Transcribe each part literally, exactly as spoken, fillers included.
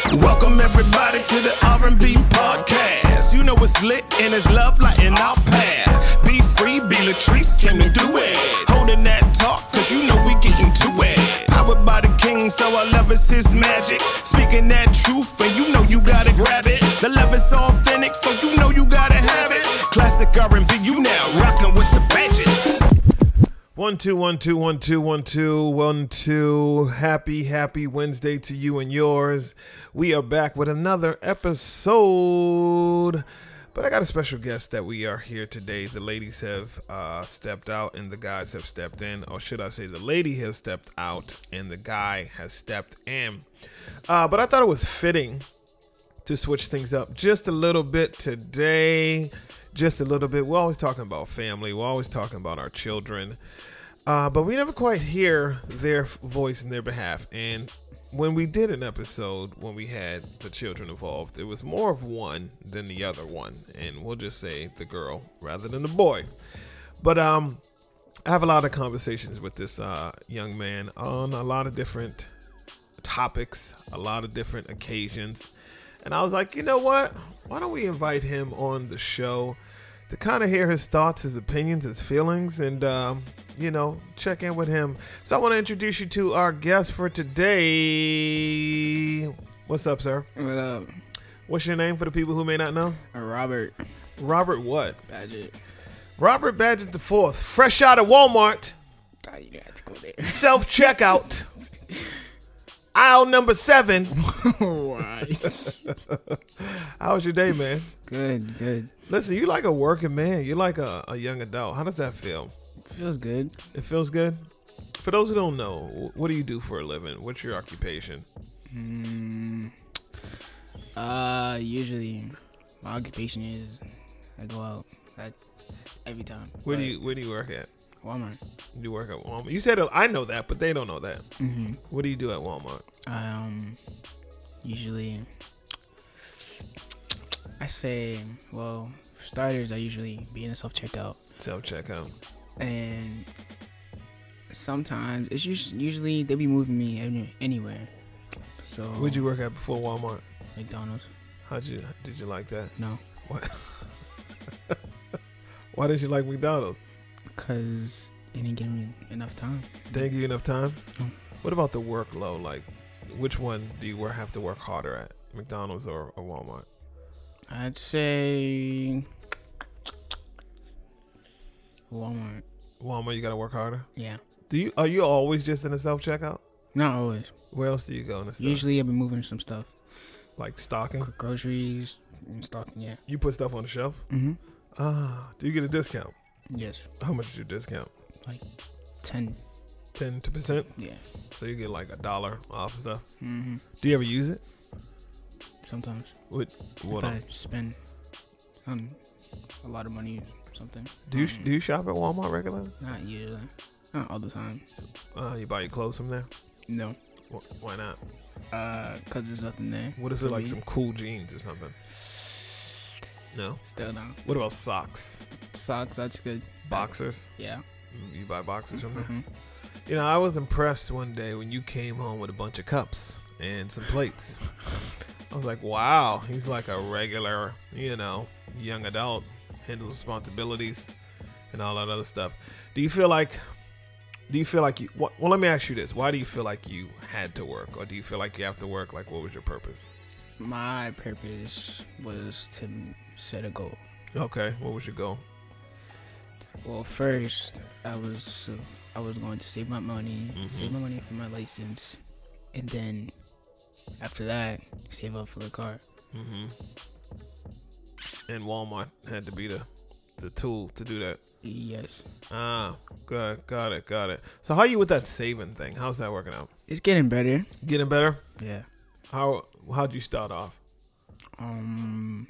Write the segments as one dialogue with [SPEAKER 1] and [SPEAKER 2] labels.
[SPEAKER 1] Welcome everybody to the R and B podcast. You know it's lit and it's love lighting our path. Be free, be Latrice, came to do it. Holding that talk, cause you know we getting to it. Powered by the king, so our love is his magic. Speaking that truth, and you know you gotta grab it. The love is authentic, so you know you gotta have it. Classic R and B, you now rocking with the badges.
[SPEAKER 2] One, two, one, two, one, two, one, two, one, two. Happy, happy Wednesday to you and yours. We are back with another episode. But I got a special guest that we are here today. The ladies have uh, stepped out and the guys have stepped in. Or should I say the lady has stepped out and the guy has stepped in. Uh, but I thought it was fitting to switch things up just a little bit today. Just a little bit. We're always talking about family. We're always talking about our children. Uh, but we never quite hear their voice in their behalf. And when we did an episode, when we had the children involved, it was more of one than the other one. And we'll just say the girl rather than the boy. But um, I have a lot of conversations with this uh, young man on a lot of different topics, a lot of different occasions. And I was like, you know what? Why don't we invite him on the show to kind of hear his thoughts, his opinions, his feelings, and, um, you know, check in with him. So I want to introduce you to our guest for today. What's up, sir?
[SPEAKER 3] What up?
[SPEAKER 2] What's your name for the people who may not know?
[SPEAKER 3] Uh, Robert.
[SPEAKER 2] Robert what?
[SPEAKER 3] Badgett.
[SPEAKER 2] Robert Badgett the fourth. Fresh out of Walmart.
[SPEAKER 3] Oh, you didn't have to go there.
[SPEAKER 2] Self-checkout. Aisle number seven.
[SPEAKER 3] Why?
[SPEAKER 2] How was your day, man?
[SPEAKER 3] Good, good.
[SPEAKER 2] Listen, you like a working man. You're like a, a young adult. How does that feel?
[SPEAKER 3] Feels good.
[SPEAKER 2] It feels good? For those who don't know, what do you do for a living? What's your occupation?
[SPEAKER 3] Mm, uh, usually my occupation is I go out at, every time.
[SPEAKER 2] Where do you Where do you work at?
[SPEAKER 3] Walmart.
[SPEAKER 2] You work at Walmart. You said I know that, but they don't know that.
[SPEAKER 3] Mm-hmm.
[SPEAKER 2] What do you do at Walmart?
[SPEAKER 3] I um usually I say well for starters I usually be in a self checkout.
[SPEAKER 2] Self checkout.
[SPEAKER 3] And sometimes it's usually, usually they be moving me any, anywhere. So
[SPEAKER 2] Where'd you work at before Walmart?
[SPEAKER 3] McDonald's.
[SPEAKER 2] How'd you Did you like that?
[SPEAKER 3] No.
[SPEAKER 2] What? Why did you like McDonald's?
[SPEAKER 3] Because it didn't give me enough time.
[SPEAKER 2] They didn't give you enough time?
[SPEAKER 3] No.
[SPEAKER 2] What about the workload? Like, which one do you wor- have to work harder at? McDonald's or, or Walmart?
[SPEAKER 3] I'd say Walmart.
[SPEAKER 2] Walmart, you got to work harder?
[SPEAKER 3] Yeah.
[SPEAKER 2] Do you Are you always just in the self-checkout?
[SPEAKER 3] Not always.
[SPEAKER 2] Where else do you go in the store?
[SPEAKER 3] Usually I've been moving some stuff.
[SPEAKER 2] Like stocking?
[SPEAKER 3] Gro- groceries and stocking, yeah.
[SPEAKER 2] You put stuff on the shelf?
[SPEAKER 3] Mm-hmm.
[SPEAKER 2] Ah, do you get a discount?
[SPEAKER 3] Yes.
[SPEAKER 2] How much is your discount?
[SPEAKER 3] Like ten.
[SPEAKER 2] ten percent?
[SPEAKER 3] Yeah.
[SPEAKER 2] So you get like a dollar off stuff?
[SPEAKER 3] Mm-hmm.
[SPEAKER 2] Do you ever use it?
[SPEAKER 3] Sometimes.
[SPEAKER 2] What? What?
[SPEAKER 3] If
[SPEAKER 2] on-
[SPEAKER 3] I spend um, a lot of money or something.
[SPEAKER 2] Do you
[SPEAKER 3] um,
[SPEAKER 2] do you shop at Walmart regularly?
[SPEAKER 3] Not usually. Not all the time.
[SPEAKER 2] Uh, you buy your clothes from there?
[SPEAKER 3] No.
[SPEAKER 2] Wh- Why not?
[SPEAKER 3] Uh, cause there's nothing there.
[SPEAKER 2] What if
[SPEAKER 3] for
[SPEAKER 2] it's like
[SPEAKER 3] me.
[SPEAKER 2] some cool jeans or something? No.
[SPEAKER 3] Still no.
[SPEAKER 2] What about socks?
[SPEAKER 3] Socks, that's good.
[SPEAKER 2] Boxers?
[SPEAKER 3] Yeah.
[SPEAKER 2] You buy boxers from there?
[SPEAKER 3] Mhm.
[SPEAKER 2] You know, I was impressed one day when you came home with a bunch of cups and some plates. I was like, wow, he's like a regular, you know, young adult, handles responsibilities and all that other stuff. Do you feel like, do you feel like you, well, let me ask you this. Why do you feel like you had to work? Or do you feel like you have to work? Like, what was your purpose?
[SPEAKER 3] My purpose was to set a goal.
[SPEAKER 2] Okay, what was your goal?
[SPEAKER 3] Well, first I was uh, I was going to save my money,
[SPEAKER 2] Mhm.
[SPEAKER 3] save my money for my license, and then after that, save up for the car.
[SPEAKER 2] Mm-hmm. And Walmart had to be the, the tool to do that.
[SPEAKER 3] Yes.
[SPEAKER 2] Ah, good, got it, got it. So how you with that saving thing? How's that working out?
[SPEAKER 3] It's getting better.
[SPEAKER 2] Getting better?
[SPEAKER 3] Yeah.
[SPEAKER 2] How how'd you start off?
[SPEAKER 3] Um,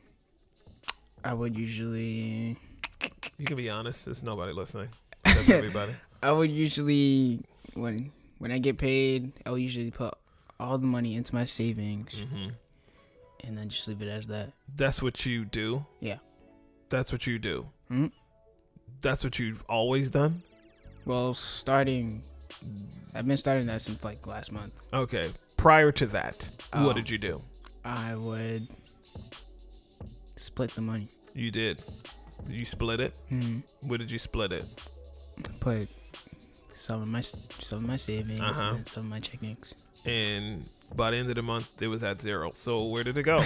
[SPEAKER 3] I would usually.
[SPEAKER 2] You can be honest. There's nobody listening. That's everybody.
[SPEAKER 3] I would usually when when I get paid, I would usually put all the money into my savings,
[SPEAKER 2] Mm-hmm.
[SPEAKER 3] and then just leave it as that.
[SPEAKER 2] That's what you do?
[SPEAKER 3] Yeah.
[SPEAKER 2] That's what you do?
[SPEAKER 3] Mm-hmm.
[SPEAKER 2] That's what you've always done?
[SPEAKER 3] Well, starting, I've been starting that since like last month.
[SPEAKER 2] Okay. Prior to that,
[SPEAKER 3] Oh.
[SPEAKER 2] what did you do?
[SPEAKER 3] I would split the money.
[SPEAKER 2] You did. You split it?
[SPEAKER 3] Mm-hmm.
[SPEAKER 2] Where did you split it?
[SPEAKER 3] Put some of my some of my savings
[SPEAKER 2] Uh-huh.
[SPEAKER 3] and some of my checkings.
[SPEAKER 2] And by the end of the month, it was at zero. So where did it go?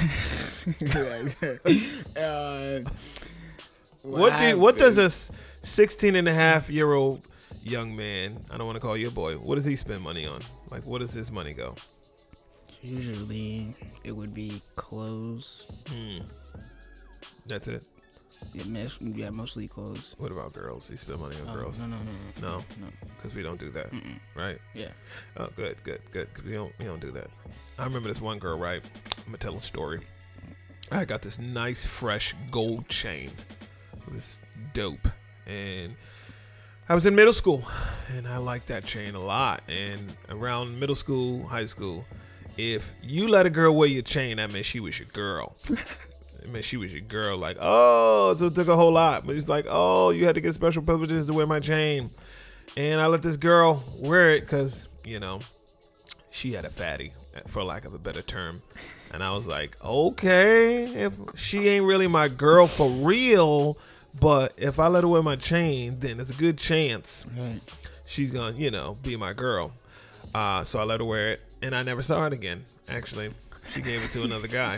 [SPEAKER 3] uh,
[SPEAKER 2] What do what does a sixteen and a half year old young man, I don't want to call you a boy, what does he spend money on? Like, what does his money go?
[SPEAKER 3] Usually it would be clothes.
[SPEAKER 2] Hmm. That's it?
[SPEAKER 3] Yeah, mes- yeah, mostly clothes.
[SPEAKER 2] What about girls? You spend money on
[SPEAKER 3] Oh,
[SPEAKER 2] girls?
[SPEAKER 3] no, no, no,
[SPEAKER 2] No?
[SPEAKER 3] no.
[SPEAKER 2] Because we don't do that,
[SPEAKER 3] Mm-mm.
[SPEAKER 2] right?
[SPEAKER 3] Yeah.
[SPEAKER 2] Oh, good, good, good. Cause we don't, we don't do that. I remember this one girl, right? I'm gonna tell a story. I got this nice, fresh gold chain. It was dope, and I was in middle school, and I liked that chain a lot. And around middle school, high school, if you let a girl wear your chain, that meant she was your girl. It meant she was your girl. Like, oh, so it took a whole lot. But it's like, oh, you had to get special privileges to wear my chain. And I let this girl wear it because, you know, she had a fatty, for lack of a better term. And I was like, okay, if she ain't really my girl for real, but if I let her wear my chain, then there's a good chance
[SPEAKER 3] Right.
[SPEAKER 2] she's gonna, you know, be my girl. Uh, so I let her wear it, and I never saw it again. Actually, she gave it to another guy.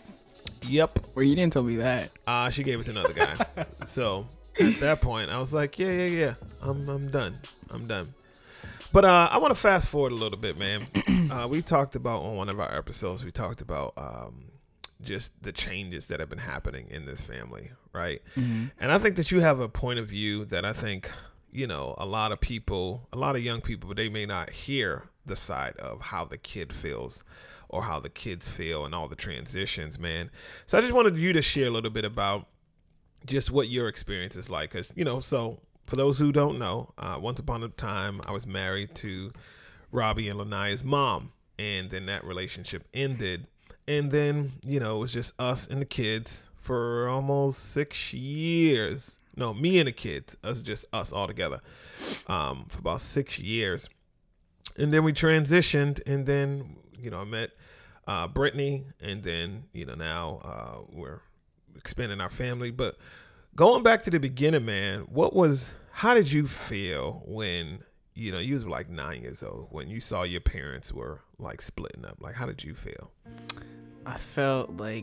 [SPEAKER 2] Yep.
[SPEAKER 3] Well, you didn't tell me that.
[SPEAKER 2] Uh, she gave it to another guy. So at that point, I was like, yeah, yeah, yeah. I'm, I'm done. I'm done. But uh, I want to fast forward a little bit, man. Uh, we talked about on one of our episodes, we talked about um, just the changes that have been happening in this family, right?
[SPEAKER 3] Mm-hmm.
[SPEAKER 2] And I think that you have a point of view that I think, you know, a lot of people, a lot of young people, they may not hear the side of how the kid feels or how the kids feel and all the transitions, man. So I just wanted you to share a little bit about just what your experience is like. Because, you know, so for those who don't know, uh, once upon a time, I was married to Robbie and Lanaya's mom. And then that relationship ended. And then, you know, it was just us and the kids for almost six years. No, me and the kids. Us, just us all together um, for about six years. And then we transitioned. And then, you know, I met uh, Brittany. And then, you know, now uh, we're expanding our family. But going back to the beginning, man, what was, how did you feel when, you know, you was like nine years old, when you saw your parents were like splitting up? Like, how did you feel?
[SPEAKER 3] I felt like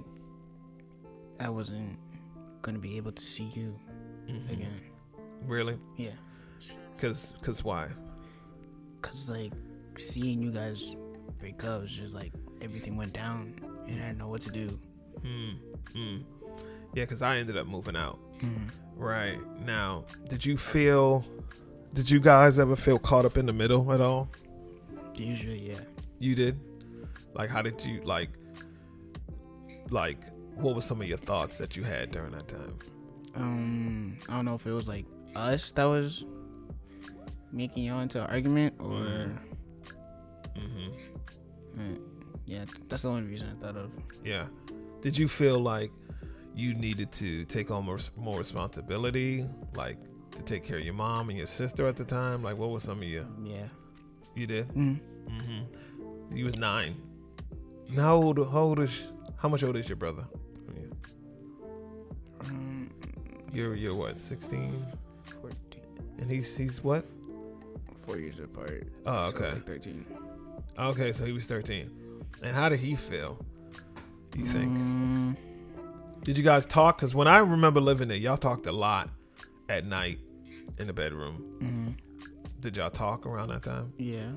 [SPEAKER 3] I wasn't gonna be able to see you
[SPEAKER 2] Mm-hmm.
[SPEAKER 3] again.
[SPEAKER 2] Really?
[SPEAKER 3] Yeah,
[SPEAKER 2] Cause, cause why?
[SPEAKER 3] cause like seeing you guys break up was just like everything went down, and I didn't know what to do.
[SPEAKER 2] Hmm. Hmm. Yeah, cause I ended up moving out.
[SPEAKER 3] Mm.
[SPEAKER 2] Right. Now, did you feel? Did you guys ever feel caught up in the middle at all?
[SPEAKER 3] Usually, yeah.
[SPEAKER 2] You did. Like, how did you like? Like, what were some of your thoughts that you had during that time?
[SPEAKER 3] Um, I don't know if it was like us that was making y'all into an argument, or
[SPEAKER 2] Mm-hmm.
[SPEAKER 3] uh, yeah, that's the only reason I thought of.
[SPEAKER 2] Yeah. Did you feel like you needed to take on more, more responsibility, like to take care of your mom and your sister at the time? Like, what was some of your?
[SPEAKER 3] Yeah.
[SPEAKER 2] You did.
[SPEAKER 3] Mm.
[SPEAKER 2] Mm-hmm. You was nine. And how old? How old is? How much older is your brother?
[SPEAKER 3] Um,
[SPEAKER 2] You're you're what? sixteen,
[SPEAKER 3] fourteen,
[SPEAKER 2] and he's he's what?
[SPEAKER 3] four years apart.
[SPEAKER 2] Oh,
[SPEAKER 3] So,
[SPEAKER 2] okay.
[SPEAKER 3] like thirteen.
[SPEAKER 2] Okay, so he was thirteen. And how did he feel? Do you think?
[SPEAKER 3] Mm,
[SPEAKER 2] Did you guys talk? Because when I remember living there, y'all talked a lot at night in the bedroom.
[SPEAKER 3] mm,
[SPEAKER 2] Did y'all talk around that time?
[SPEAKER 3] yeah.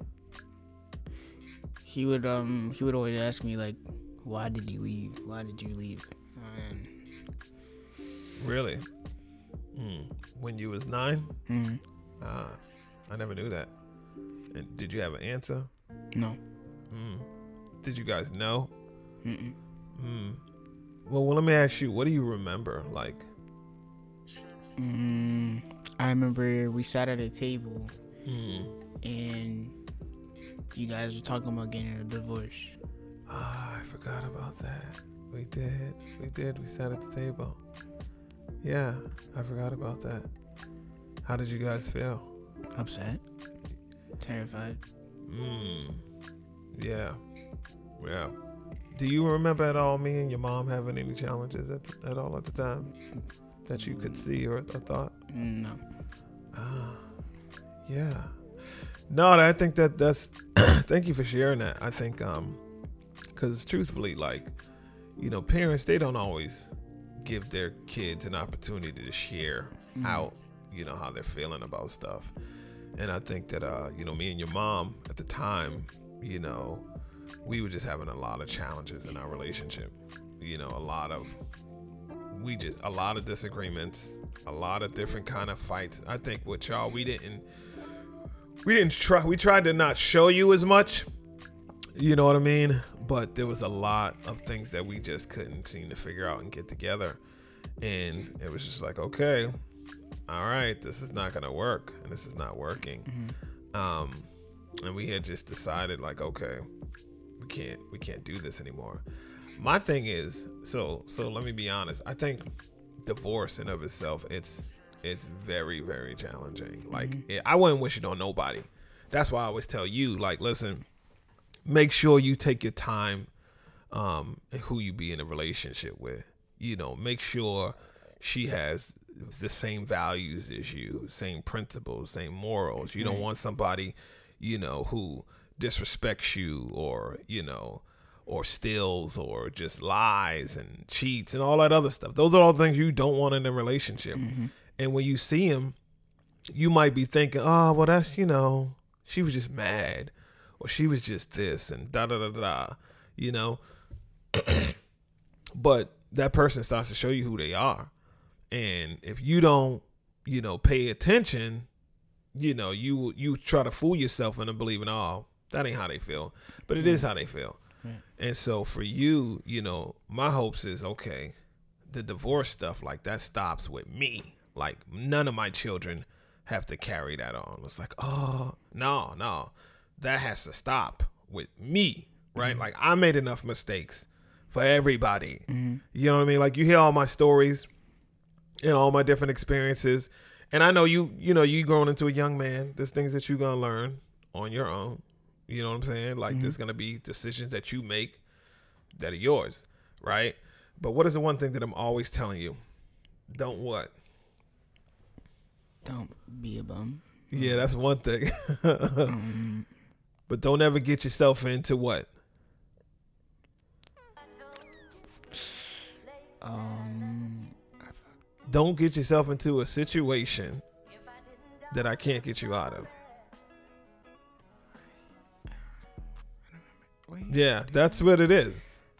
[SPEAKER 3] He would um he would always ask me like, why did you leave? Why did you leave? And
[SPEAKER 2] Really? Mm. When you was nine?
[SPEAKER 3] mm,
[SPEAKER 2] Ah, I never knew that. And did you have an answer?
[SPEAKER 3] no.
[SPEAKER 2] Mm. Did you guys know?
[SPEAKER 3] Mm-mm.
[SPEAKER 2] Mm. Well, well, let me ask you. What do you remember? Like,
[SPEAKER 3] Mm, I remember we sat at a table
[SPEAKER 2] mm.
[SPEAKER 3] and you guys were talking about getting a divorce.
[SPEAKER 2] Ah, I forgot about that. We did. We did. We sat at the table. Yeah, I forgot about that. How did you guys feel?
[SPEAKER 3] Upset, terrified.
[SPEAKER 2] Mm. Yeah. Yeah. Do you remember at all me and your mom having any challenges at, at all at the time that you could see or, or thought?
[SPEAKER 3] No.
[SPEAKER 2] Ah, yeah. No, I think that that's. Thank you for sharing that. I think, um, because truthfully, like, you know, parents, they don't always give their kids an opportunity to share mm. out, you know, how they're feeling about stuff. And I think that, uh, you know, me and your mom at the time, you know, we were just having a lot of challenges in our relationship. You know, a lot of, we just, a lot of disagreements, a lot of different kind of fights. I think with y'all, we didn't, we didn't try, we tried to not show you as much, you know what I mean? But there was a lot of things that we just couldn't seem to figure out and get together. And it was just like, okay, all right, this is not going to work. And this is not working. Mm-hmm. Um, and we had just decided like, okay, we can't, we can't do this anymore. My thing is, so, so let me be honest. I think divorce in of itself, it's, it's very, very challenging. Like mm-hmm. it, I wouldn't wish it on nobody. That's why I always tell you, like, listen, make sure you take your time um, and who you be in a relationship with. You know, make sure she has the same values as you, same principles, same morals. You don't want somebody, you know, who disrespects you or, you know, or steals or just lies and cheats and all that other stuff. Those are all things you don't want in a relationship. Mm-hmm. And when you see him, you might be thinking, oh, well, that's, you know, she was just mad. Or she was just this and da da da da, you know. But that person starts to show you who they are. And if you don't, you know, pay attention, you know, you you try to fool yourself into believing, oh, that ain't how they feel. But it is how they feel. Right. And so for you, you know, my hopes is, okay, the divorce stuff, like that stops with me. Like none of my children have to carry that on. It's like, oh, no, no. That has to stop with me, right? Mm-hmm. Like I made enough mistakes for everybody. Mm-hmm. You know what I mean? Like you hear all my stories and all my different experiences. And I know you, you know, you growing into a young man, there's things that you're going to learn on your own. You know what I'm saying? Like mm-hmm. there's going to be decisions that you make that are yours, right? But what is the one thing that I'm always telling you? Don't what?
[SPEAKER 3] Don't be a bum.
[SPEAKER 2] Yeah, that's one thing. mm-hmm. But don't ever get yourself into what? Um, don't get yourself into a situation that I can't get you out of. Yeah, that's what it is.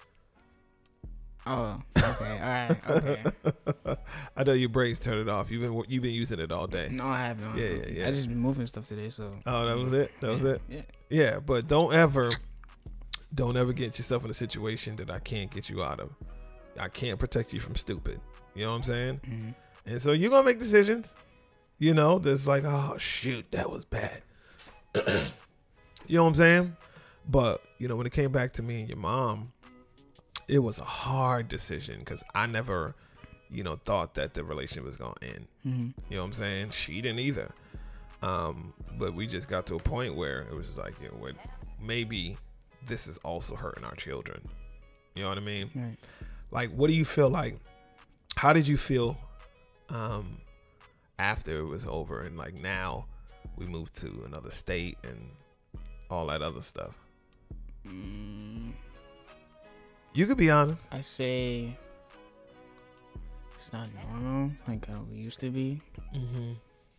[SPEAKER 3] Oh, okay, all right, okay.
[SPEAKER 2] I know your brain's turned it off. You've been you've been using it all day.
[SPEAKER 3] No, I haven't.
[SPEAKER 2] Yeah, yeah, yeah.
[SPEAKER 3] I just been moving stuff today, so.
[SPEAKER 2] Oh, that was it. That was
[SPEAKER 3] yeah,
[SPEAKER 2] it.
[SPEAKER 3] Yeah.
[SPEAKER 2] Yeah, but don't ever, don't ever get yourself in a situation that I can't get you out of. I can't protect you from stupid. You know what I'm saying? Mm-hmm. And so you're gonna make decisions. You know, there's like, oh shoot, that was bad. You know what I'm saying? But you know, when it came back to me and your mom, it was a hard decision because I never, you know, thought that the relationship was gonna end. Mm-hmm. You know what I'm saying? She didn't either. Um, but we just got to a point where it was just like, you know, maybe this is also hurting our children. You know what I mean?
[SPEAKER 3] Right.
[SPEAKER 2] Like, what do you feel like? How did you feel um, after it was over and like now we moved to another state and all that other stuff? Mm. You could be honest.
[SPEAKER 3] I say it's not normal like how we used to be. Mm-hmm.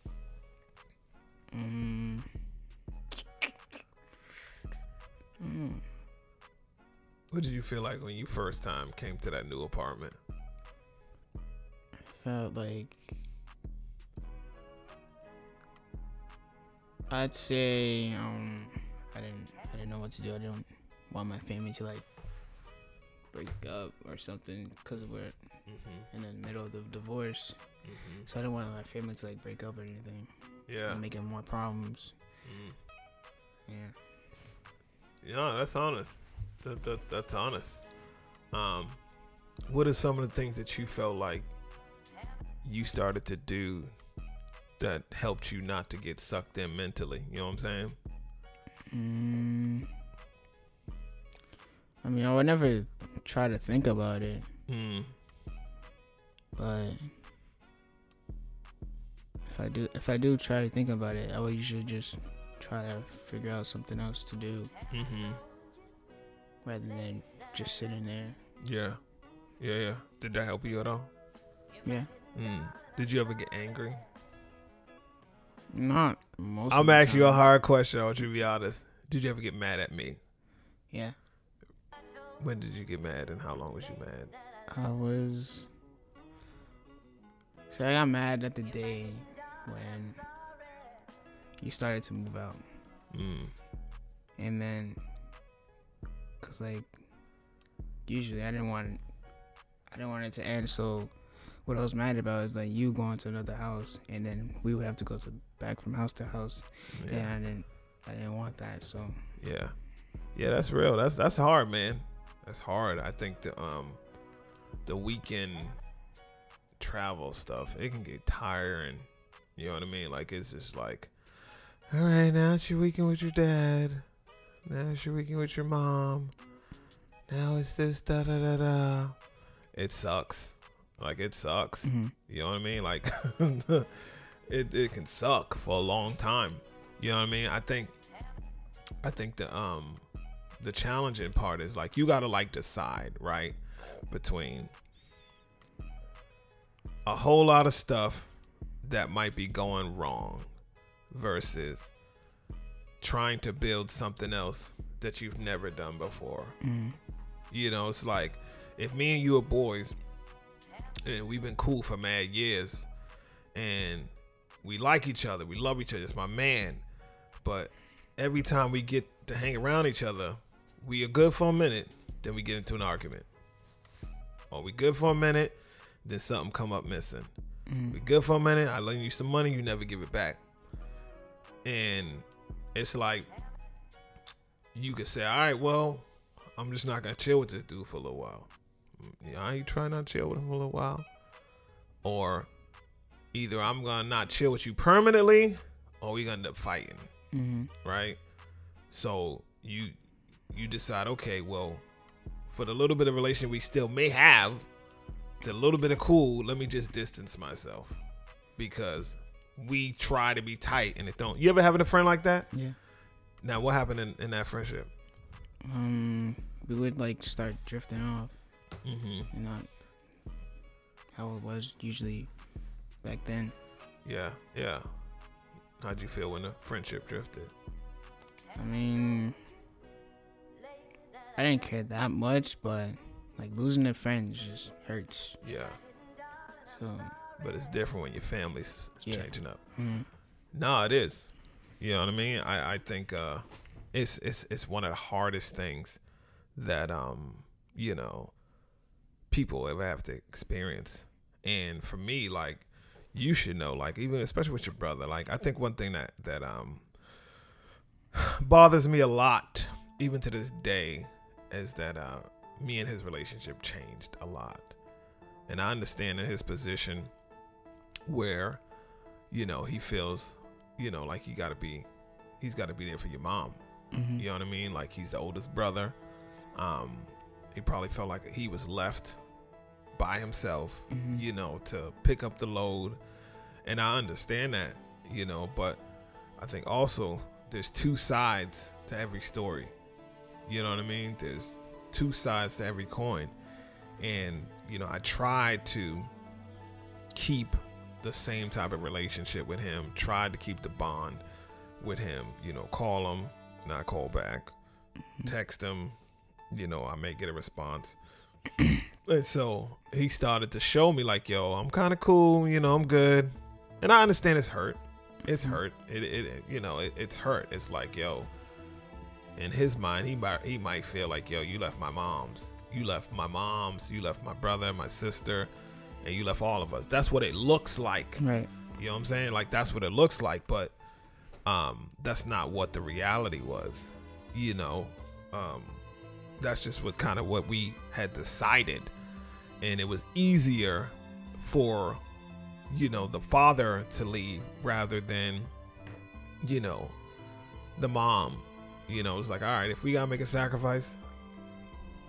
[SPEAKER 3] Mm.
[SPEAKER 2] Mm. What did you feel like when you first time came to that new apartment?
[SPEAKER 3] I felt like I'd say um I didn't I didn't know what to do. I didn't want my family to like break up or something because we're mm-hmm. in the middle of the divorce. Mm-hmm. So I didn't want my family to like break up or anything.
[SPEAKER 2] Yeah.
[SPEAKER 3] And making more problems. Mm.
[SPEAKER 2] Yeah. Yeah, that's honest. That, that that's honest. Um, what are some of the things that you felt like you started to do that helped you not to get sucked in mentally? You know what I'm saying?
[SPEAKER 3] Mm, I mean, I would never try to think about it,
[SPEAKER 2] Mm.
[SPEAKER 3] but if I do, if I do try to think about it, I would usually just try to figure out something else to do
[SPEAKER 2] Mm-hmm.
[SPEAKER 3] rather than just sitting there.
[SPEAKER 2] Yeah. Yeah, yeah. Did that help you at all?
[SPEAKER 3] Yeah,
[SPEAKER 2] Mm. Did you ever get angry?
[SPEAKER 3] not most.
[SPEAKER 2] I'm
[SPEAKER 3] of the
[SPEAKER 2] asking you a
[SPEAKER 3] time.
[SPEAKER 2] hard question. I want you to be honest. Did you ever get mad at me?
[SPEAKER 3] Yeah,
[SPEAKER 2] When did you get mad and how long was you mad?
[SPEAKER 3] I was. So I got mad at the day when you started to move out,
[SPEAKER 2] Mm.
[SPEAKER 3] and then, cause like, usually I didn't want, I didn't want it to end. So, what I was mad about is like you going to another house, and then we would have to go to back from house to house,
[SPEAKER 2] Yeah.
[SPEAKER 3] and I didn't, I didn't want that. So
[SPEAKER 2] Yeah. Yeah, that's real. That's that's hard, man. That's hard. I think the um the weekend travel stuff, it can get tiring. You know what I mean? Like it's just like, all right, now it's your weekend with your dad. Now it's your weekend with your mom. Now it's this da da da da. It sucks. Like it sucks.
[SPEAKER 3] mhm.
[SPEAKER 2] You know what I mean? Like it it can suck for a long time. You know what I mean? I think I think the um the challenging part is like you gotta like decide, right? Between a whole lot of stuff that might be going wrong versus trying to build something else that you've never done before.
[SPEAKER 3] Mhm.
[SPEAKER 2] You know, it's like if me and you are boys and we've been cool for mad years and we like each other, we love each other, it's my man, but every time we get to hang around each other, we are good for a minute, then we get into an argument. Or we good for a minute, then something come up missing.
[SPEAKER 3] Mhm.
[SPEAKER 2] We good for a minute, I lend you some money, you never give it back. And it's like you could say, all right, well, I'm just not gonna chill with this dude for a little while. You know, I ain't trying not to chill with him for a little while. Or either I'm gonna not chill with you permanently, or we gonna end up fighting,
[SPEAKER 3] Mhm.
[SPEAKER 2] right? So you you decide, okay, well, for the little bit of relation we still may have, the little bit of cool, let me just distance myself because we try to be tight and it don't. You ever having a friend like that?
[SPEAKER 3] Yeah.
[SPEAKER 2] Now, what happened in, in that friendship?
[SPEAKER 3] Um, we would like start drifting off,
[SPEAKER 2] Mm-hmm.
[SPEAKER 3] and not how it was usually back then.
[SPEAKER 2] Yeah, yeah. How'd you feel when the friendship drifted?
[SPEAKER 3] I mean, I didn't care that much, but like losing a friend just hurts.
[SPEAKER 2] Yeah,
[SPEAKER 3] So,
[SPEAKER 2] but it's different when your family's
[SPEAKER 3] Yeah.
[SPEAKER 2] changing up.
[SPEAKER 3] mm,
[SPEAKER 2] No, it is. You know what I mean? I, I think uh, it's it's it's one of the hardest things that um you know people ever have to experience. And for me, like you should know, like even especially with your brother, like I think one thing that that um bothers me a lot, even to this day, is that uh me and his relationship changed a lot. And I understand in his position where, you know, he feels, you know, like he gotta be he's gotta be there for your mom.
[SPEAKER 3] mhm.
[SPEAKER 2] You know what I mean? Like he's the oldest brother. Um, he probably felt like he was left by himself,
[SPEAKER 3] Mhm.
[SPEAKER 2] you know, to pick up the load. And I understand that, you know, but I think also there's two sides to every story. You know what I mean? There's two sides to every coin. And, you know, I tried to keep the same type of relationship with him, tried to keep the bond with him, you know, call him, not call back, text him, you know, I may get a response. And so he started to show me like, yo, I'm kind of cool, you know, I'm good. And I understand it's hurt. It's hurt. It, it, it you know, it, it's hurt. It's like, yo, in his mind, he might, he might feel like, yo, you left my mom's. You left my mom's, you left my brother, my sister, and you left all of us. That's what it looks like.
[SPEAKER 3] Right.
[SPEAKER 2] You know what I'm saying? Like, that's what it looks like, but um, that's not what the reality was. You know, um, that's just what kind of what we had decided. And it was easier for, you know, the father to leave rather than, you know, the mom. You know, it's like, all right, if we got to make a sacrifice,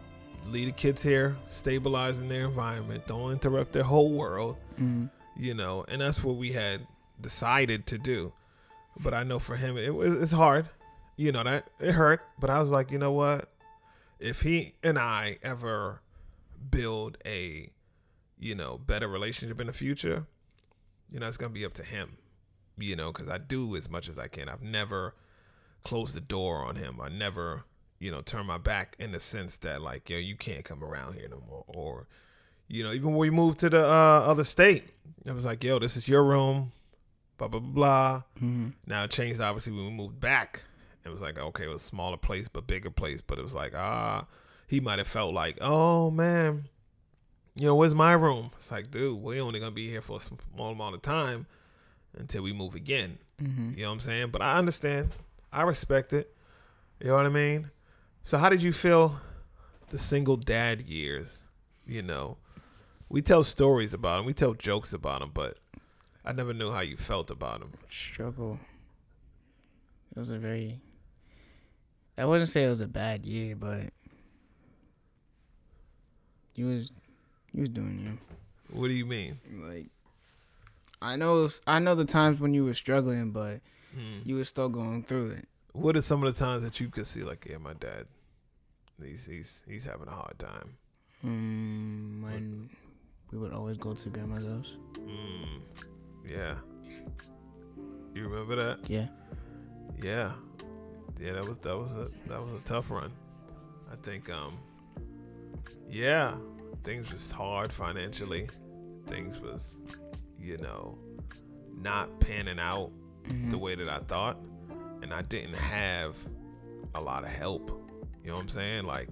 [SPEAKER 2] leave the kids here, stabilize in their environment, don't interrupt their whole world,
[SPEAKER 3] Mm-hmm.
[SPEAKER 2] you know, and that's what we had decided to do. But I know for him, it was it's hard, you know, that it hurt. But I was like, you know what? If he and I ever build a, you know, better relationship in the future, you know, it's going to be up to him, you know, because I do as much as I can. I've never closed the door on him. I never, you know, turn my back in the sense that, like, yo, you can't come around here no more. Or, you know, even when we moved to the uh, other state, it was like, yo, this is your room, blah, blah, blah, blah.
[SPEAKER 3] Mm-hmm.
[SPEAKER 2] Now it changed, obviously, when we moved back. It was like, okay, it was a smaller place, but bigger place. But it was like, ah, he might have felt like, oh, man, you know, where's my room? It's like, dude, we're only going to be here for a small amount of time until we move again.
[SPEAKER 3] Mm-hmm.
[SPEAKER 2] You know what I'm saying? But I understand. I respect it. You know what I mean? So how did you feel the single dad years? You know, we tell stories about them. We tell jokes about them, but I never knew how you felt about them.
[SPEAKER 3] Struggle. It was a very, I wouldn't say it was a bad year, but you was, you was doing you.
[SPEAKER 2] What do you mean?
[SPEAKER 3] Like, I know, I know the times when you were struggling, but
[SPEAKER 2] Hmm.
[SPEAKER 3] you were still going through it.
[SPEAKER 2] What are some of the times that you could see, like, yeah, my dad, he's he's he's having a hard time?
[SPEAKER 3] Mm, when we would always go to grandma's house.
[SPEAKER 2] Mm, yeah. You remember that?
[SPEAKER 3] Yeah.
[SPEAKER 2] Yeah, yeah. That was that was a that was a tough run. I think. Um. Yeah, things was hard financially. Things was, you know, not panning out
[SPEAKER 3] Mm-hmm.
[SPEAKER 2] the way that I thought, and I didn't have a lot of help. You know what I'm saying? Like,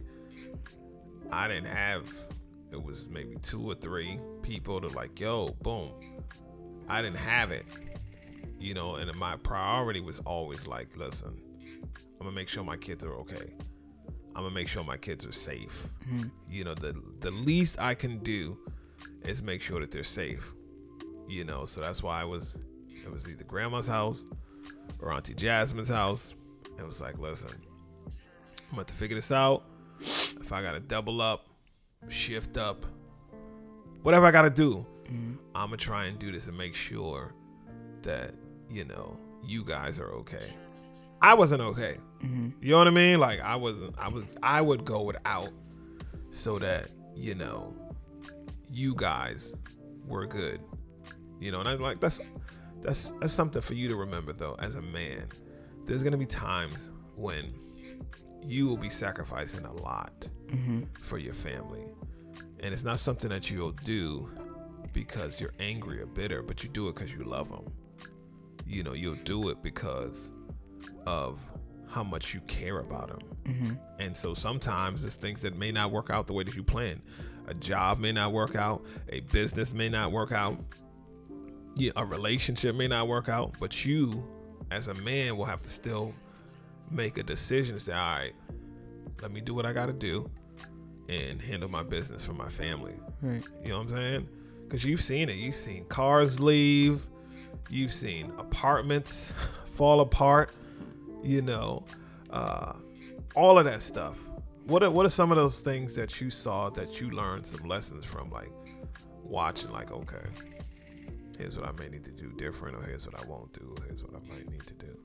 [SPEAKER 2] I didn't have. It was maybe two or three people to like, yo, boom. I didn't have it. You know, and my priority was always like, listen, I'm gonna make sure my kids are okay. I'm gonna make sure my kids are safe.
[SPEAKER 3] Mm-hmm.
[SPEAKER 2] You know, the the least I can do is make sure that they're safe. You know, so that's why I was. It was either grandma's house or Auntie Jasmine's house. It was like, listen, I'm about to figure this out. If I gotta double up, shift up, whatever I gotta do,
[SPEAKER 3] Mm-hmm.
[SPEAKER 2] I'm gonna try and do this and make sure that, you know, you guys are okay. I wasn't okay.
[SPEAKER 3] Mm-hmm.
[SPEAKER 2] You know what I mean? Like, I wasn't. I was. I would go without so that, you know, you guys were good. You know, and I'm like, that's that's that's something for you to remember, though. As a man, there's gonna be times when you will be sacrificing a lot
[SPEAKER 3] Mm-hmm.
[SPEAKER 2] for your family, and it's not something that you'll do because you're angry or bitter, but you do it because you love them. You know, you'll do it because of how much you care about them.
[SPEAKER 3] Mm-hmm.
[SPEAKER 2] And so sometimes there's things that may not work out the way that you plan. A job may not work out. A business may not work out. Yeah, a relationship may not work out. But you, as a man, will have to still make a decision to say, all right, let me do what I got to do and handle my business for my family.
[SPEAKER 3] Right.
[SPEAKER 2] You know what I'm saying? Because you've seen it. You've seen cars leave. You've seen apartments fall apart. You know, uh, all of that stuff. What are, what are some of those things that you saw that you learned some lessons from, like watching, like, okay, here's what I may need to do different, or here's what I won't do, or here's what I might need to do?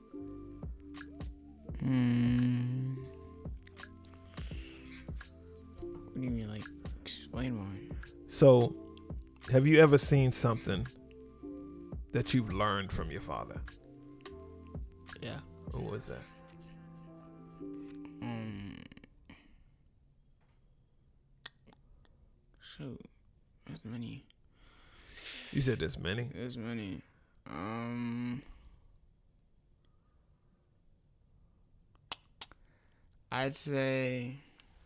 [SPEAKER 3] Mm. What do you mean, like, explain more?
[SPEAKER 2] So, have you ever seen something that you've learned from your father?
[SPEAKER 3] Yeah.
[SPEAKER 2] What was that?
[SPEAKER 3] Um. Shoot, there's many.
[SPEAKER 2] You said there's many.
[SPEAKER 3] There's many. Um. I'd say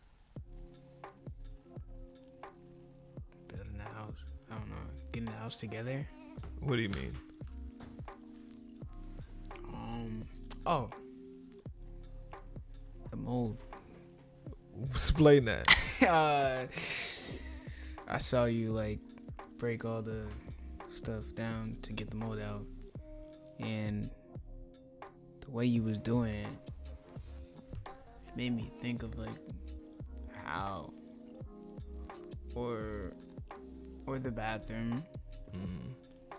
[SPEAKER 3] building a house. I don't know, getting the house together.
[SPEAKER 2] What do you mean?
[SPEAKER 3] Um. Oh. The mold.
[SPEAKER 2] Explain that.
[SPEAKER 3] uh, I saw you like break all the stuff down to get the mold out, and the way you was doing it, it made me think of like how or or the bathroom.
[SPEAKER 2] Mm-hmm.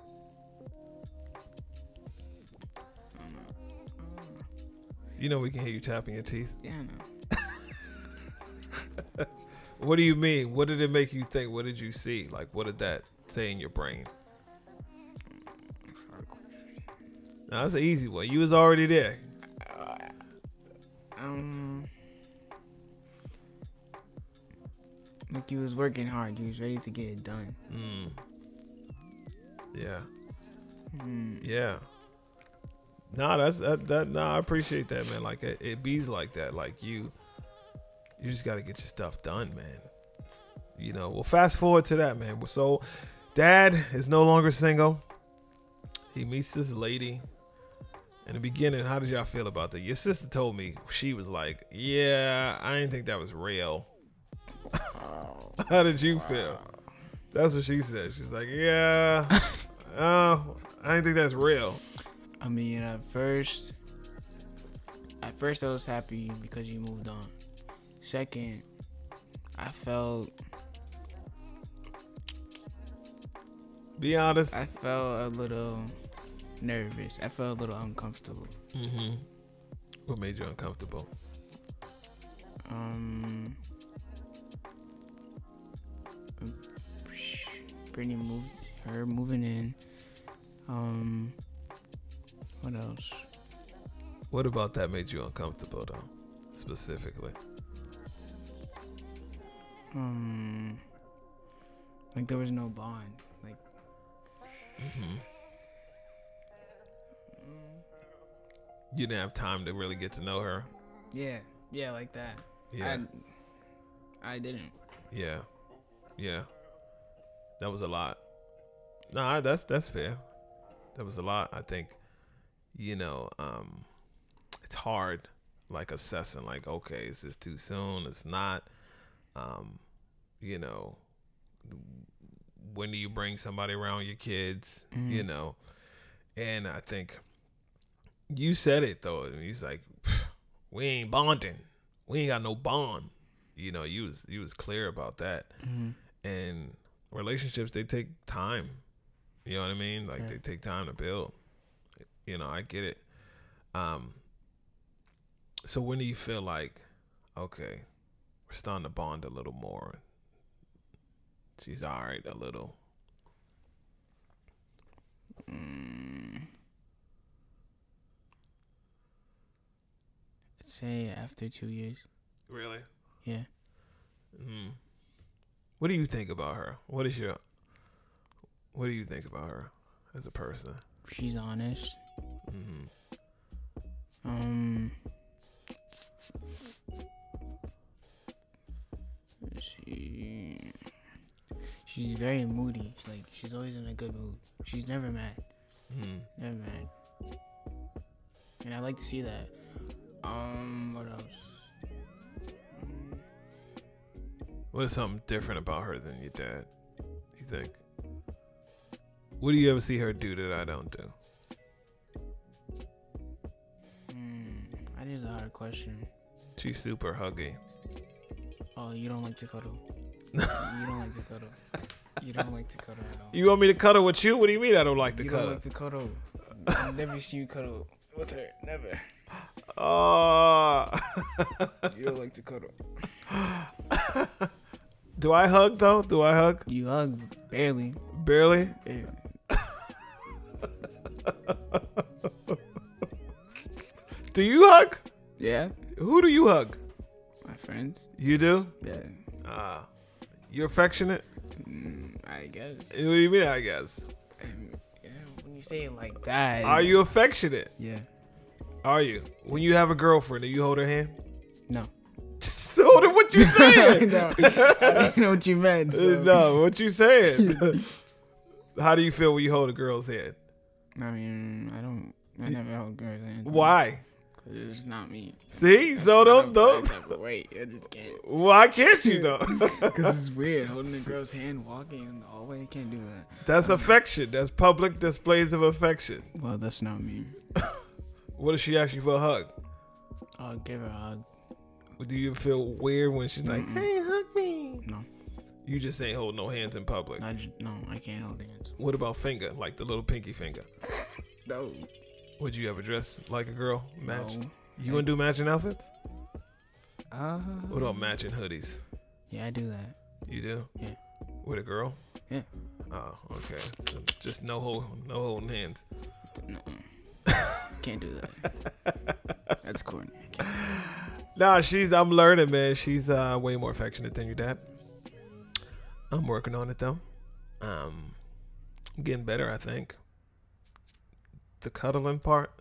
[SPEAKER 3] I don't know. I don't know.
[SPEAKER 2] You know we can hear you tapping your teeth.
[SPEAKER 3] Yeah, I know.
[SPEAKER 2] What do you mean? What did it make you think? What did you see? Like, what did that say in your brain? No, that's an easy one. You was already there.
[SPEAKER 3] Uh, um, like you was working hard. You was ready to get it done.
[SPEAKER 2] Mm. Yeah.
[SPEAKER 3] Mm.
[SPEAKER 2] Yeah. Nah, that's that. That nah, I appreciate that, man. Like it, it bees like that. Like you, you just got to get your stuff done, man. You know. Well, fast forward to that, man. So, Dad is no longer single. He meets this lady. In the beginning, how did y'all feel about that? Your sister told me she was like, "Yeah, I didn't think that was real." How did you feel? That's what she said. She's like, "Yeah, uh, I didn't think that's real."
[SPEAKER 3] I mean, at first, at first I was happy because you moved on. Second, I felt,
[SPEAKER 2] Be honest.
[SPEAKER 3] I felt a little nervous. I felt a little uncomfortable.
[SPEAKER 2] Mm-hmm. What made you uncomfortable?
[SPEAKER 3] Um, Brittany moved, her moving in. Um, what else?
[SPEAKER 2] What about that made you uncomfortable, though, specifically?
[SPEAKER 3] Um, like there was no bond. Like,
[SPEAKER 2] Mm-hmm. You didn't have time to really get to know her.
[SPEAKER 3] yeah, yeah, like that.
[SPEAKER 2] Yeah,
[SPEAKER 3] I, I didn't.
[SPEAKER 2] yeah, yeah. That was a lot. Nah, that's that's fair. That was a lot. I think, you know, um, it's hard, like assessing, like, okay, is this too soon? It's not. Um, you know, when do you bring somebody around your kids?
[SPEAKER 3] Mm.
[SPEAKER 2] You know, and I think you said it though. And he's like, we ain't bonding. We ain't got no bond. You know, you was you was clear about that.
[SPEAKER 3] Mm-hmm.
[SPEAKER 2] And relationships, they take time. You know what I mean? Like,
[SPEAKER 3] Yeah.
[SPEAKER 2] they take time to build. You know, I get it. Um. So when do you feel like, okay, we're starting to bond a little more? She's all right a little.
[SPEAKER 3] Mm. I'd say after two years.
[SPEAKER 2] Really?
[SPEAKER 3] Yeah.
[SPEAKER 2] Mm. What do you think about her? What is your, what do you think about her as a person?
[SPEAKER 3] She's honest.
[SPEAKER 2] Mm-hmm.
[SPEAKER 3] Um. She. She's very moody. She's like she's always in a good mood. She's never mad.
[SPEAKER 2] Mm-hmm.
[SPEAKER 3] Never mad. And I like to see that. Um. What else? Mm,
[SPEAKER 2] What is something different about her than your dad, you think? What do you ever see her do that I don't do?
[SPEAKER 3] mm, that is a hard question.
[SPEAKER 2] She's super huggy.
[SPEAKER 3] Oh, you don't like to cuddle. You don't like to cuddle. You don't like to cuddle at all.
[SPEAKER 2] You want me to cuddle with you? What do you mean I don't like to
[SPEAKER 3] You
[SPEAKER 2] cuddle?
[SPEAKER 3] don't like to cuddle. I've never seen you cuddle with her. Never.
[SPEAKER 2] Oh.
[SPEAKER 3] You don't like to cuddle.
[SPEAKER 2] Do I hug though? Do I hug?
[SPEAKER 3] You hug barely.
[SPEAKER 2] Barely.
[SPEAKER 3] Barely.
[SPEAKER 2] Do you hug?
[SPEAKER 3] Yeah.
[SPEAKER 2] Who do you hug?
[SPEAKER 3] My friends.
[SPEAKER 2] You do?
[SPEAKER 3] Yeah.
[SPEAKER 2] Ah. You affectionate?
[SPEAKER 3] Mm, I guess.
[SPEAKER 2] What do you mean, I guess?
[SPEAKER 3] Um, yeah, when you say it like that.
[SPEAKER 2] Are you affectionate?
[SPEAKER 3] Yeah.
[SPEAKER 2] Are you? When you have a girlfriend, do you hold her hand?
[SPEAKER 3] No.
[SPEAKER 2] So then what you saying?
[SPEAKER 3] No, I didn't know what you meant. So.
[SPEAKER 2] No, what you saying? How do you feel when you hold a girl's hand?
[SPEAKER 3] I mean, I don't. I never hold girls' hands.
[SPEAKER 2] Why?
[SPEAKER 3] Cause it's not me.
[SPEAKER 2] See? So don't don't.
[SPEAKER 3] Wait, I just can't.
[SPEAKER 2] Why can't you though?
[SPEAKER 3] Cause it's weird holding a girl's hand walking in the hallway. I can't do that.
[SPEAKER 2] That's affection. That's public displays of affection.
[SPEAKER 3] Well, that's not me.
[SPEAKER 2] What if she asks you for a hug?
[SPEAKER 3] I'll give her a hug.
[SPEAKER 2] Do you feel weird when she's like,
[SPEAKER 3] Mm-mm.
[SPEAKER 2] "Hey, hug me"?
[SPEAKER 3] No.
[SPEAKER 2] You just ain't hold no hands in public.
[SPEAKER 3] I just, no, I can't hold hands.
[SPEAKER 2] What about finger? Like the little pinky finger?
[SPEAKER 3] No.
[SPEAKER 2] Would you ever dress like a girl? Match?
[SPEAKER 3] No.
[SPEAKER 2] You gonna do matching outfits?
[SPEAKER 3] Uh,
[SPEAKER 2] What about matching hoodies?
[SPEAKER 3] Yeah, I do that.
[SPEAKER 2] You do?
[SPEAKER 3] Yeah.
[SPEAKER 2] With a girl?
[SPEAKER 3] Yeah.
[SPEAKER 2] Oh, okay. So just no hold, no holding hands.
[SPEAKER 3] No. Can't do that. That's corny. I can't.
[SPEAKER 2] Nah, she's. I'm learning, man. She's uh, way more affectionate than your dad. I'm working on it though. Um, I'm getting better, I think. The cuddling part.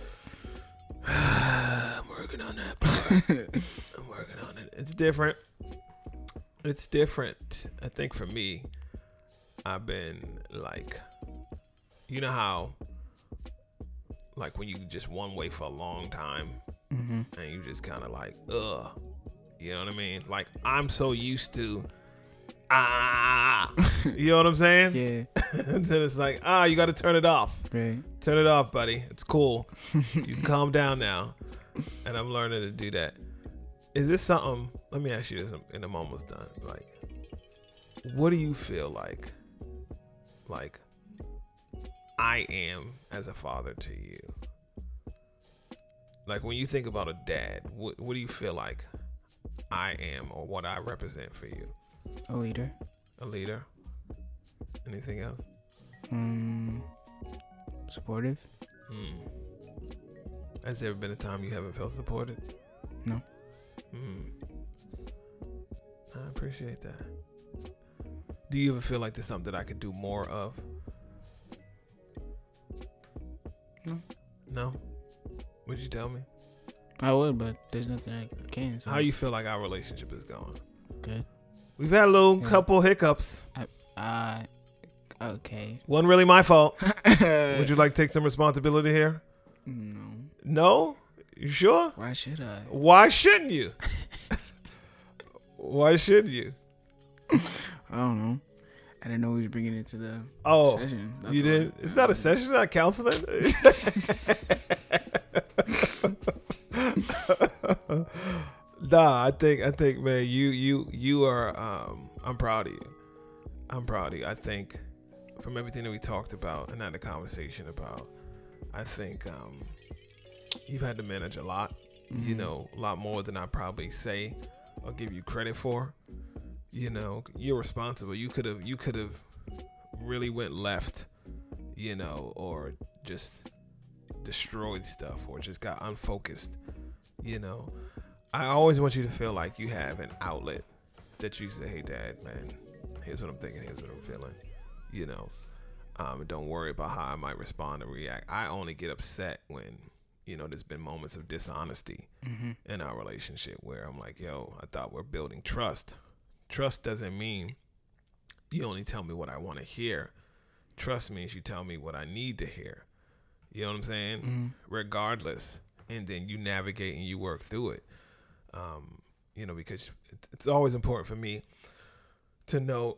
[SPEAKER 2] I'm working on that part. I'm working on it. It's different. It's different. I think for me, I've been like, you know how, like when you just one way for a long time,
[SPEAKER 3] Mm-hmm.
[SPEAKER 2] and you just kind of like, ugh, you know what I mean? Like I'm so used to, ah, you know what I'm saying?
[SPEAKER 3] Yeah.
[SPEAKER 2] Then it's like, ah, you got to turn it off.
[SPEAKER 3] Right.
[SPEAKER 2] Turn it off, buddy. It's cool. You can calm down now. And I'm learning to do that. Is this something? Let me ask you this, and I'm almost done. Like, what do you feel like? Like, I am as a father to you. Like when you think about a dad, what what do you feel like I am or what I represent for you?
[SPEAKER 3] A leader.
[SPEAKER 2] A leader? Anything else?
[SPEAKER 3] Um, supportive.
[SPEAKER 2] Hmm. Has there ever been a time you haven't felt supported?
[SPEAKER 3] No.
[SPEAKER 2] Hmm. I appreciate that. Do you ever feel like there's something that I could do more of?
[SPEAKER 3] No.
[SPEAKER 2] No? Would you tell me?
[SPEAKER 3] I would, but there's nothing I can. So
[SPEAKER 2] How you feel like our relationship is going?
[SPEAKER 3] good?
[SPEAKER 2] We've had a little
[SPEAKER 3] Yeah.
[SPEAKER 2] couple hiccups.
[SPEAKER 3] Uh, okay.
[SPEAKER 2] Wasn't really my fault. Would you like to take some responsibility here?
[SPEAKER 3] No.
[SPEAKER 2] No? You sure?
[SPEAKER 3] Why should I?
[SPEAKER 2] Why shouldn't you? Why shouldn't you?
[SPEAKER 3] I don't know. I didn't know we was bringing it to the
[SPEAKER 2] Oh,
[SPEAKER 3] session. That's
[SPEAKER 2] you
[SPEAKER 3] why.
[SPEAKER 2] did? It's not a session, it's not counseling. Nah, I think I think man, you you you are um I'm proud of you. I'm proud of you. I think from everything that we talked about and had a conversation about, I think um you've had to manage a lot.
[SPEAKER 3] Mm-hmm.
[SPEAKER 2] You know, a lot more than I probably say or give you credit for. You know, you're responsible. You could have you could have really went left, you know, or just destroyed stuff or just got unfocused, you know. I always want you to feel like you have an outlet that you say, hey, Dad, man, here's what I'm thinking, here's what I'm feeling, you know. Um, don't worry about how I might respond or react. I only get upset when, you know, there's been moments of dishonesty
[SPEAKER 3] Mm-hmm.
[SPEAKER 2] in our relationship where I'm like, yo, I thought we're building trust. Trust doesn't mean you only tell me what I want to hear. Trust means you tell me what I need to hear. You know what I'm saying?
[SPEAKER 3] Mm-hmm.
[SPEAKER 2] Regardless. And then you navigate and you work through it. Um, you know, because it's always important for me to know,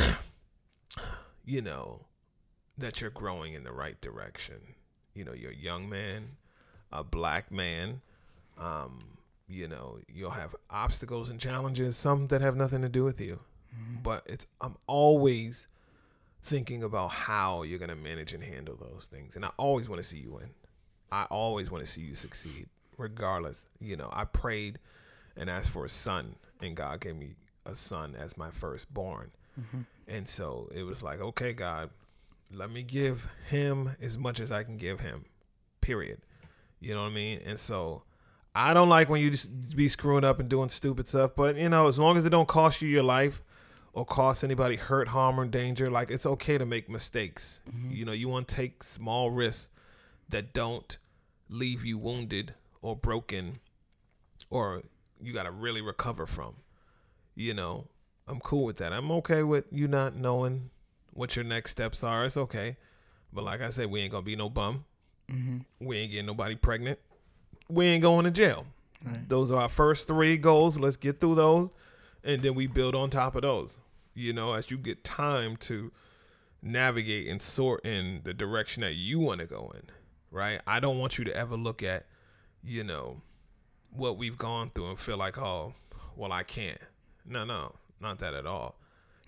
[SPEAKER 2] you know, that you're growing in the right direction. You know, you're a young man, a black man. Um, you know, you'll have obstacles and challenges, some that have nothing to do with you.
[SPEAKER 3] Mm-hmm.
[SPEAKER 2] But it's I'm always thinking about how you're going to manage and handle those things. And I always want to see you win. I always want to see you succeed, regardless. You know, I prayed and asked for a son, and God gave me a son as my firstborn.
[SPEAKER 3] Mm-hmm.
[SPEAKER 2] And so it was like, okay, God, let me give him as much as I can give him, period. You know what I mean? And so I don't like when you just be screwing up and doing stupid stuff, but, you know, as long as it don't cost you your life or cost anybody hurt, harm, or danger, like, it's okay to make mistakes.
[SPEAKER 3] Mm-hmm.
[SPEAKER 2] You know, you want to take small risks that don't leave you wounded or broken or you got to really recover from. You know, I'm cool with that. I'm okay with you not knowing what your next steps are. It's okay. But like I said, we ain't going to be no bum.
[SPEAKER 3] Mm-hmm.
[SPEAKER 2] We ain't getting nobody pregnant. We ain't going to jail.
[SPEAKER 3] Right.
[SPEAKER 2] Those are our first three goals. Let's get through those. And then we build on top of those. You know, as you get time to navigate and sort in the direction that you want to go in. Right? I don't want you to ever look at, you know, what we've gone through and feel like, oh, well, I can't. No, no, not that at all.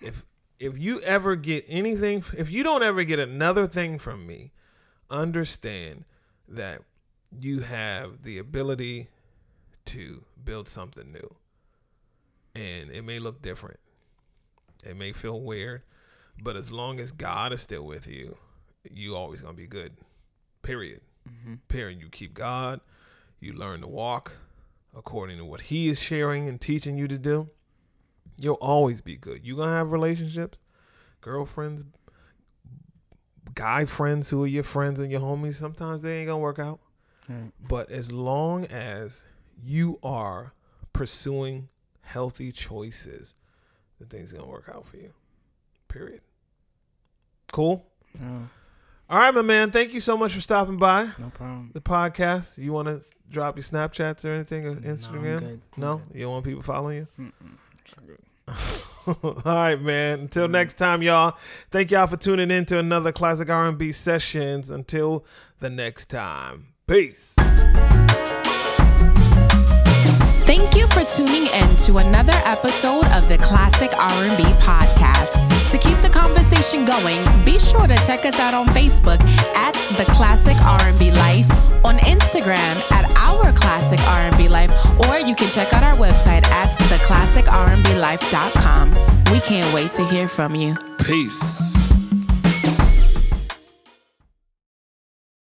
[SPEAKER 2] If if you ever get anything, if you don't ever get another thing from me, understand that you have the ability to build something new. And it may look different. It may feel weird. But as long as God is still with you, you always going to be good. Period. Mm-hmm. Period. You keep God. You learn to walk according to what he is sharing and teaching you to do. You'll always be good. You're going to have relationships, girlfriends, guy friends who are your friends and your homies. Sometimes they ain't going to work out. Right. But as long as you are pursuing healthy choices, the things are going to work out for you. Period. Cool? Yeah. All right, my man. Thank you so much for stopping by.
[SPEAKER 3] No problem.
[SPEAKER 2] The podcast. You want to drop your Snapchats or anything? Or Instagram?
[SPEAKER 3] No, I'm good.
[SPEAKER 2] No?
[SPEAKER 3] I'm good.
[SPEAKER 2] You don't want people following you? All right, man. Until mm-hmm. next time, y'all. Thank y'all for tuning in to another Classic R and B Sessions. Until the next time. Peace.
[SPEAKER 4] Thank you for tuning in to another episode of the Classic R and B Podcast. To keep the conversation going, be sure to check us out on Facebook at The Classic R and B Life, on Instagram at Our Classic R and B Life, or you can check out our website at the classic r and b life dot com. We can't wait to hear from you.
[SPEAKER 2] Peace.